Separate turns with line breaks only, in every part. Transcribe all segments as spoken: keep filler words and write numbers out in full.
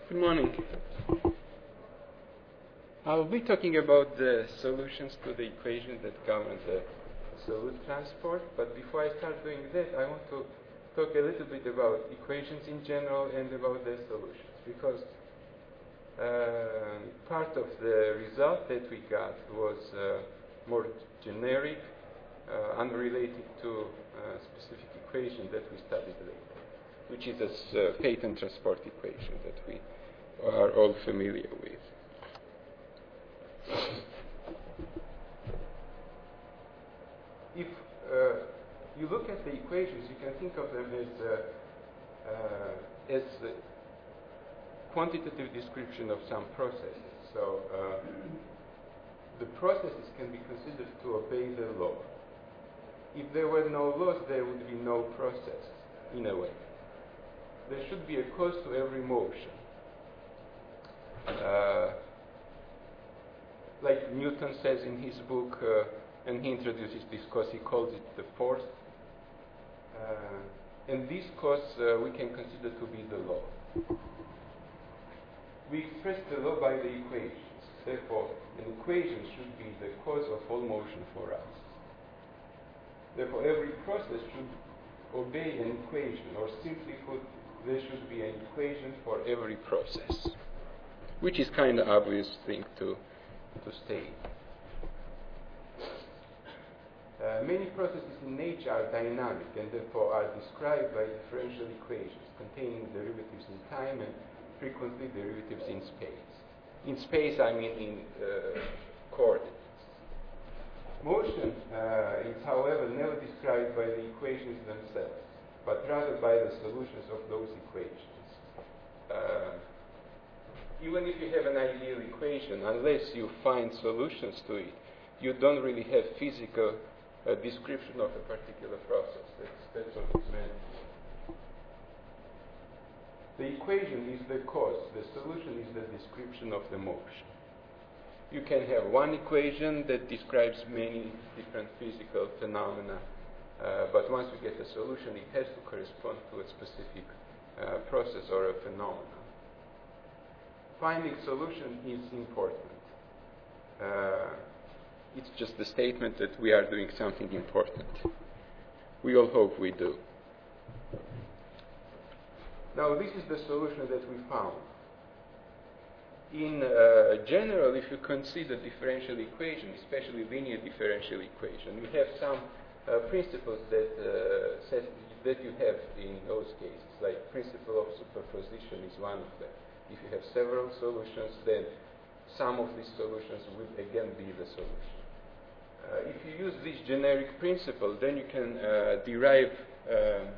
Good morning. I'll be talking about the solutions to the equations that govern the solute transport, but before I start doing that, I want to talk a little bit about equations in general and about their solutions, because uh, part of the result that we got was uh, more generic, uh, unrelated to a specific equation that we studied later, which is this uh, Phaeton transport equation that we are all familiar with. If uh, you look at the equations, you can think of them as uh, uh, as the quantitative description of some processes. So uh, the processes can be considered to obey the law. If there were no laws, there would be no process, in a way. There should be a cause to every motion. Uh, like Newton says in his book, uh, and he introduces this cause, he calls it the force. Uh, and this cause uh, we can consider to be the law. We express the law by the equations. Therefore, an equation should be the cause of all motion for us. Therefore, every process should obey an equation, or simply put, there should be an equation for every process, which is kind of obvious thing to, to state. Uh, many processes in nature are dynamic and therefore are described by differential equations containing derivatives in time and frequently derivatives in space. In space, I mean in uh, coordinates. Motion uh, is, however, never described by the equations themselves, but rather by the solutions of those equations. Uh, even if you have an ideal equation, unless you find solutions to it, you don't really have physical uh, description of a particular process. That's, that's what it's meant. The equation is the cause. The solution is the description of the motion. You can have one equation that describes many different physical phenomena, uh, but once you get a solution, it has to correspond to a specific uh, process or a phenomenon. Finding solution is important. Uh, it's just a statement that we are doing something important. We all hope we do. Now, this is the solution that we found. In uh, general, if you consider differential equation, especially linear differential equation, you have some uh, principles that uh, set, that you have in those cases. Like principle of superposition is one of them. If you have several solutions, then some of these solutions will again be the solution. Uh, if you use this generic principle, then you can uh, derive uh,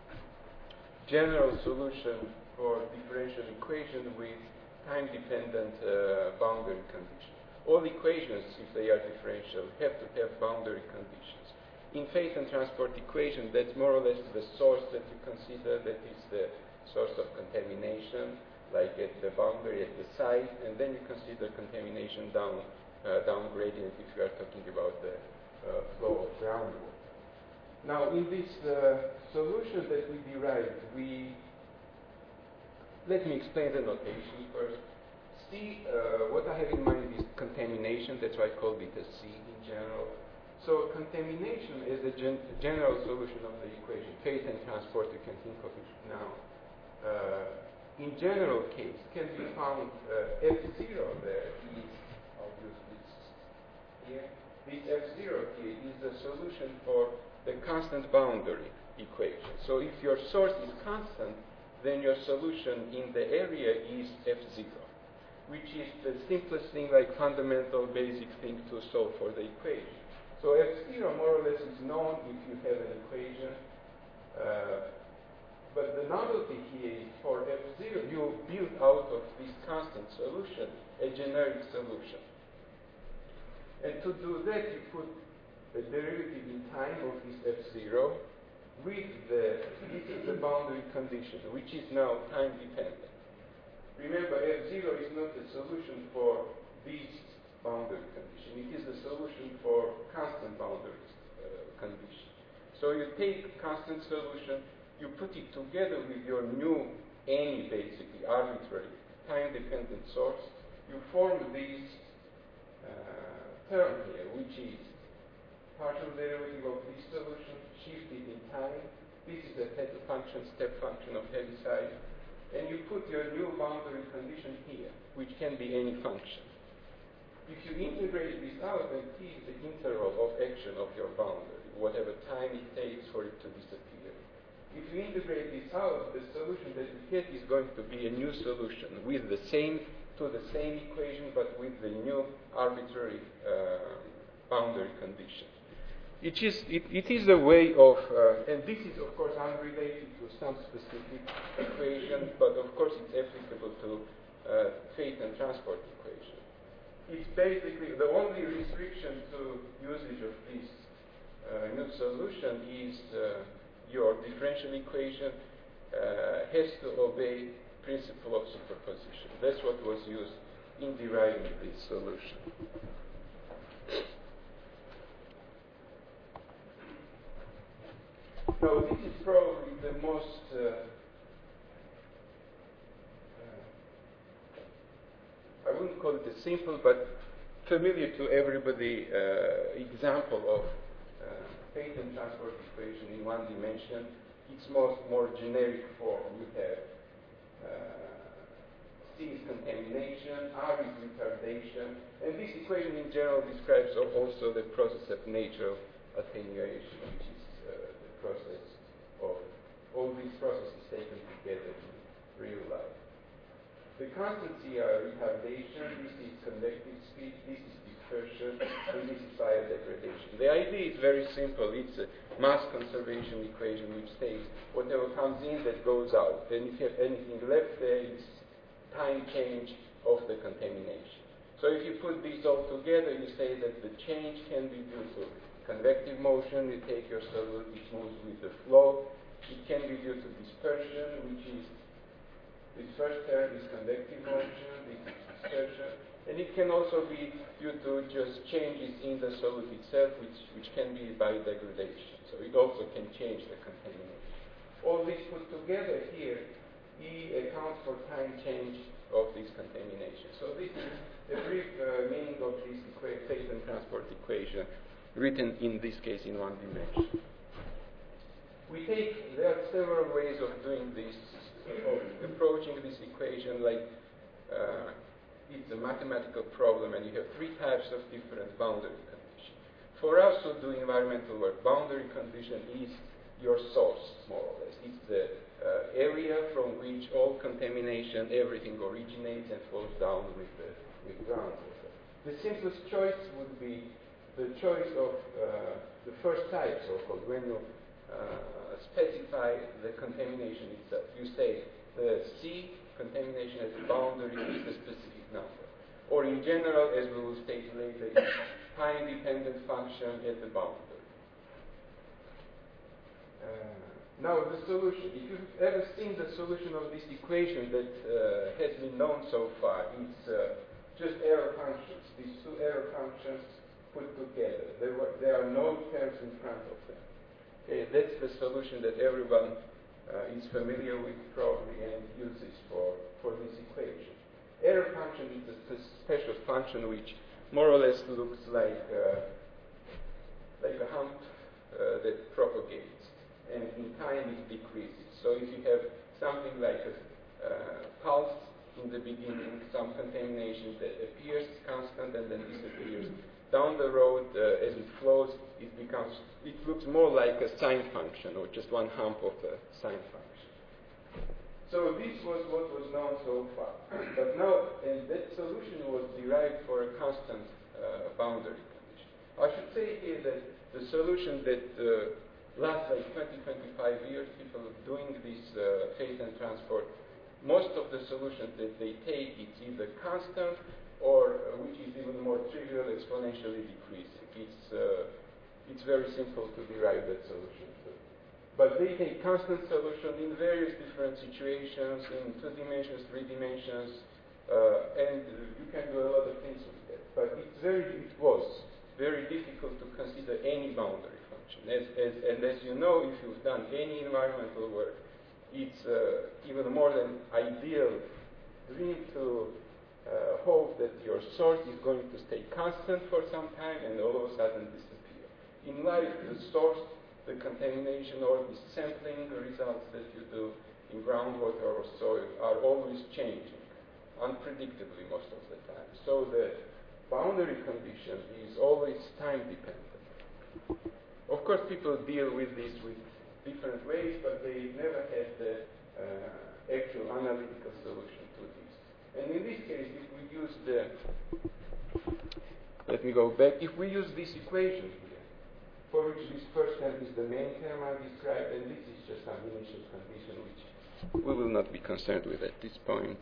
general solution for differential equation with time-dependent uh, boundary conditions. All equations, if they are differential, have to have boundary conditions. In Phaeton transport equation, that's more or less the source that you consider, that is the source of contamination, like at the boundary, at the side, and then you consider contamination down, uh, down gradient if you are talking about the uh, flow of groundwater. Now, in this uh, solution that we derived, we let me explain the notation first. C, uh, what I have in mind is contamination. That's why I called it a C in general. So contamination is a gen general solution of the equation. Phaeton transport, you can think of it now. Uh, in general case, can be found uh, F zero there is, I'll use this here. This F zero here is the solution for the constant boundary equation. So if your source is constant, then your solution in the area is F zero, which is the simplest thing, like fundamental basic thing to solve for the equation. So F zero more or less is known if you have an equation, uh, but the novelty here is for F zero, you build out of this constant solution a generic solution. And to do that, you put the derivative in time of this F zero with the, this is the boundary condition, which is now time dependent. Remember, F zero is not the solution for this boundary condition. It is the solution for constant boundary uh, condition. So you take constant solution, you put it together with your new any basically arbitrary time-dependent source, you form this uh, term here, which is partial derivative of this solution shifted in time. This is a theta function, step function of Heaviside. And you put your new boundary condition here, which can be any function. If you integrate this out, then t is the interval of action of your boundary, whatever time it takes for it to disappear. If you integrate this out, the solution that you get is going to be a new solution with the same, to the same equation, but with the new arbitrary uh, boundary condition. It is, it, it is a way of, uh, and this is of course unrelated to some specific equation, but of course it's applicable to uh, phase and transport equation. It's basically, the only restriction to usage of this uh, new solution is uh, your differential equation uh, has to obey principle of superposition. That's what was used in deriving this solution. So this is probably the most uh, uh, I wouldn't call it a simple, but familiar to everybody uh, example of uh, phase and transport equation in one dimension. Its most more generic form, you have uh, C is contamination, R is retardation, and this equation in general describes also the process of nature of attenuation, which is uh, the process of all these processes taken together in real life. The constancy are retardation, this is convective speed, this is dispersion, and this is biodegradation. The idea is very simple. It's a mass conservation equation which states whatever comes in, that goes out. And if you have anything left there, it's time change of the contamination. So if you put these all together, you say that the change can be due to convective motion. You take your solute, it moves with the flow. It can be due to dispersion, which is this first term is convective motion, this is dispersion, and it can also be due to just changes in the solute itself, which, which can be biodegradation. So it also can change the contamination. All this put together here, E accounts for time change of this contamination. So this is a brief uh, meaning of this phase and transport equation, written in this case in one dimension. We take, there are several ways of doing this, of approaching this equation, like uh, it's a mathematical problem and you have three types of different boundary conditions. For us who do environmental work, boundary condition is your source, more or less. It's the uh, area from which all contamination, everything originates and flows down with the with groundwater. The simplest choice would be the choice of uh, the first type, so-called, when you uh, specify the contamination itself. You say the C contamination as a boundary is a specific number. Or in general, as we will state later, it's time-dependent function at the boundary. Uh, now the solution. If you've ever seen the solution of this equation that uh, has been known so far, it's uh, just error functions. These two error functions put together. There, were, there are no terms in front of them. Okay, that's the solution that everyone uh, is familiar with probably and uses for, for this equation. Error function is a special function which more or less looks like, uh, like a hump uh, that propagates, and in time it decreases. So if you have something like a uh, pulse in the beginning, some contamination that appears constant and then disappears. Down the road, uh, as it flows, it becomes, it looks more like a sine function, or just one hump of a sine function. So this was what was known so far. But now, and that solution was derived for a constant uh, boundary condition. I should say here that the solution that uh, lasts like twenty, twenty-five years, people doing this uh, phase and transport, most of the solutions that they take, it's either constant or, uh, which is even more trivial, exponentially decreasing. It's, uh, it's very simple to derive that solution too. But they take constant solution in various different situations, in two dimensions, three dimensions, uh, and uh, you can do a lot of things with that. But it's very, it was very difficult to consider any boundary function. As, as, and as you know, if you've done any environmental work, it's uh, even more than ideal dream to uh, hope that your sort is going to stay constant for some time and all of a sudden disappear. In life, the source, the contamination, or the sampling results that you do in groundwater or soil are always changing, unpredictably most of the time. So the boundary condition is always time dependent. Of course, people deal with this with different ways, but they never had the uh, actual analytical solution to this. And in this case, if we use the, let me go back, if we use this equation here, for which this first term is the main term I described, and this is just some initial condition which we will not be concerned with at this point.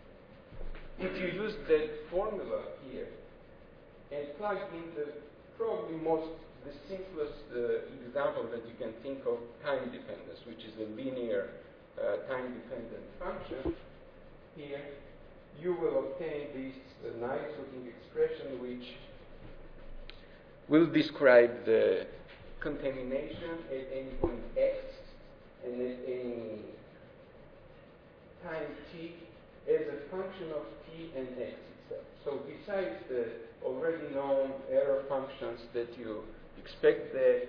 If you use that formula here and plug in the probably most, the simplest uh, example that you can think of time dependence, which is a linear uh, time-dependent function, here you will obtain this uh, nice-looking expression which will describe the contamination at any point x and at any time t as a function of t and x itself. So besides the already known error functions that you expect that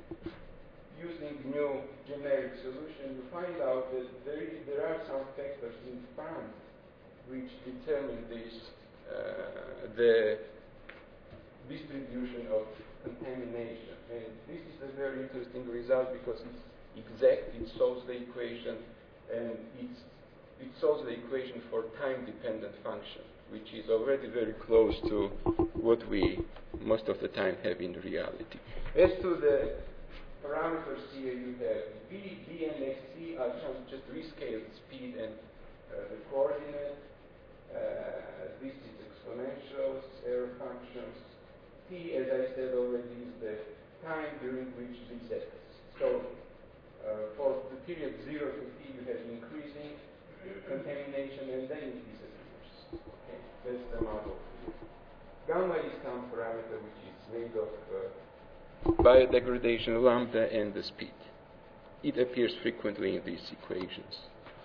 using new generic solution, you find out that there, is, there are some factors in front which determine this, uh, the distribution of contamination. And this is a very interesting result because it's exact, it solves the equation, and it's, it solves the equation for time-dependent function, which is already very close to what we most of the time have in reality. As to the parameters here, you have v, d, and xt are just rescaled speed and uh, the coordinate. Uh, this is exponentials, error functions. T, as I said already, is the time during which this happens. So uh, for the period zero to t, you have increasing contamination, and then it disappears. Okay, that's the model. Gamma is some parameter which is made of uh, biodegradation, lambda, and the speed. It appears frequently in these equations.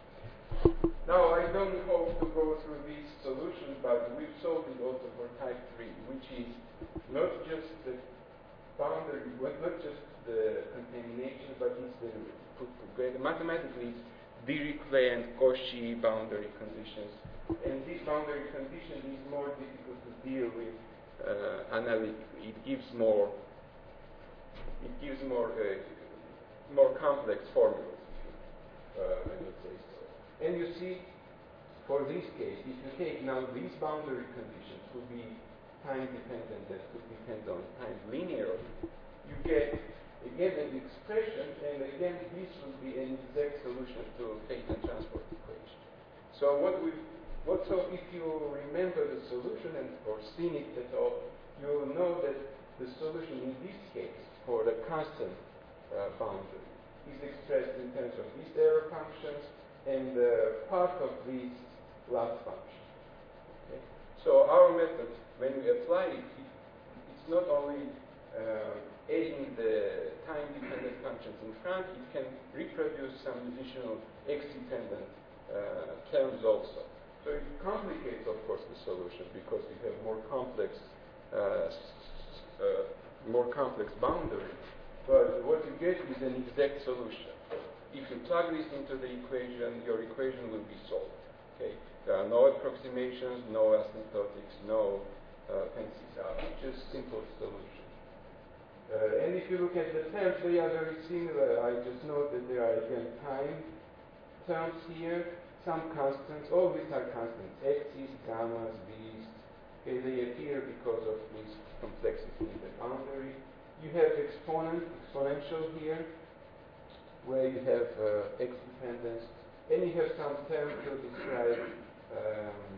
Now, I don't hope to go through these solutions, but we've solved it also for type three, which is not just the boundary, not just the contamination, but it's the put together. Mathematically, it's Dirichlet and Cauchy boundary conditions. And this boundary condition is more difficult to deal with uh, analytically. It gives more, it gives more, uh, more complex formulas, uh, I would say so. And you see, for this case, if you take now these boundary conditions would be time dependent, that could depend on time linearly, you get again an expression, and again this will be an exact solution to phase and transport equation. So what we what so if you remember the solution and or seen it at all, you will know that the solution in this case for the constant uh, boundary is expressed in terms of these error functions and uh, part of these loss functions. Okay? So our method, when we apply it, it it's not only uh, adding the time-dependent functions in front, it can reproduce some additional x-dependent uh, terms also. So it complicates, of course, the solution because you have more complex, uh, uh, more complex boundary. But what you get is an exact solution. If you plug this into the equation, your equation will be solved. Okay? There are no approximations, no asymptotics, no uh, fancy stuff. Just simple solution. Uh, and if you look at the terms, they are very similar. I just note that there are again time terms here, some constants. All these are constants: x's, gammas, b's. Okay, they appear because of this complexity in the boundary. You have exponent, exponential here, where you have uh, x dependence, and you have some term to describe. Um,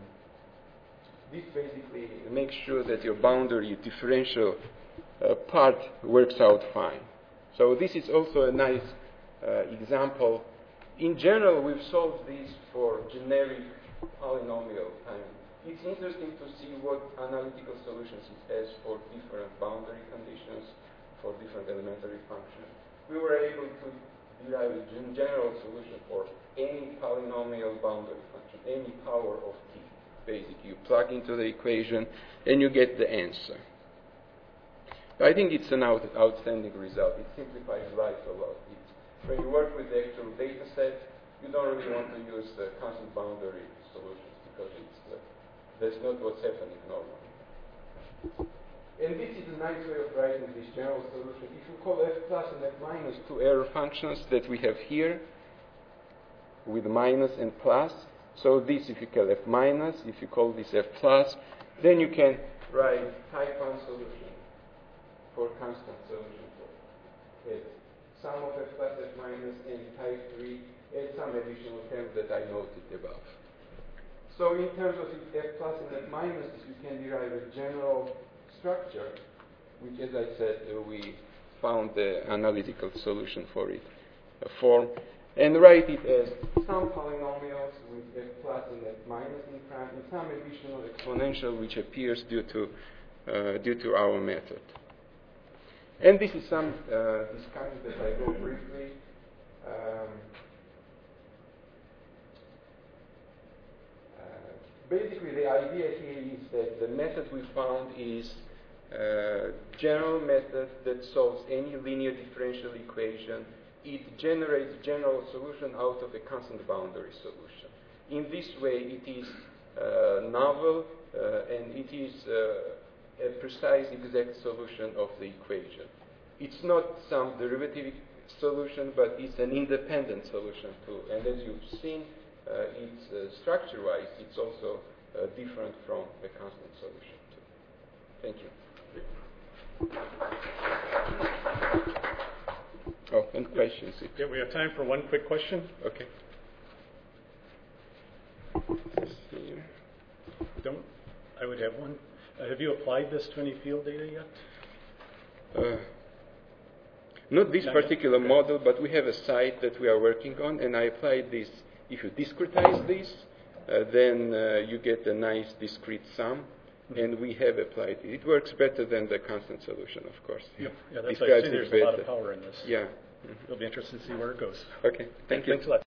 this basically makes sure that your boundary differential uh, part works out fine. So this is also a nice uh, example. In general, we've solved this for generic polynomial time. It's interesting to see what analytical solutions it has for different boundary conditions, for different elementary functions. We were able to derive a gen general solution for any polynomial boundary function, any power of t. Basically, you plug into the equation and you get the answer. I think it's an out outstanding result. It simplifies life a lot. It's, when you work with the actual data set, you don't really want to use the constant boundary solutions because it's, uh, that's not what's happening normally. And this is a nice way of writing this general solution. If you call f plus and f minus two error functions that we have here, with minus and plus, so this if you call f minus, if you call this f plus, then you can write type one solution for constant solution for it. Sum of f plus, f minus, and type three, and some additional terms that I noted above. So in terms of f plus and f minus, you can derive a general structure, which, as I said, uh, we found the analytical solution for it, a form, and write it as some polynomials with f plus and f minus in front, and some additional exponential which appears due to uh, due to our method. And this is some uh, discussion that I go briefly. Um, uh, basically, the idea here is that the method we found is a general method that solves any linear differential equation. It generates general solution out of a constant boundary solution. In this way, it is uh, novel uh, and it is uh, a precise exact solution of the equation. It's not some derivative solution, but it's an independent solution too. And as you've seen, uh, it's uh, structure-wise, it's also uh, different from a constant solution too. Thank you. Oh, and questions.
Yeah, we have time for one quick question.
Okay.
Don't. I would have one. Uh, have you applied this to any field data yet?
Uh, not this
Not
particular
okay.
model, but we have a site that we are working on, and I applied this. If you discretize this, uh, then uh, you get a nice discrete sum, mm-hmm. and we have applied it. It works better than the constant solution, of course.
Yep. Yeah, that's
Describes
why I see there's
it
a lot
better.
of power in this.
Yeah. Mm-hmm.
It'll be interesting to see where it goes.
Okay. Thank you.
Thanks a lot.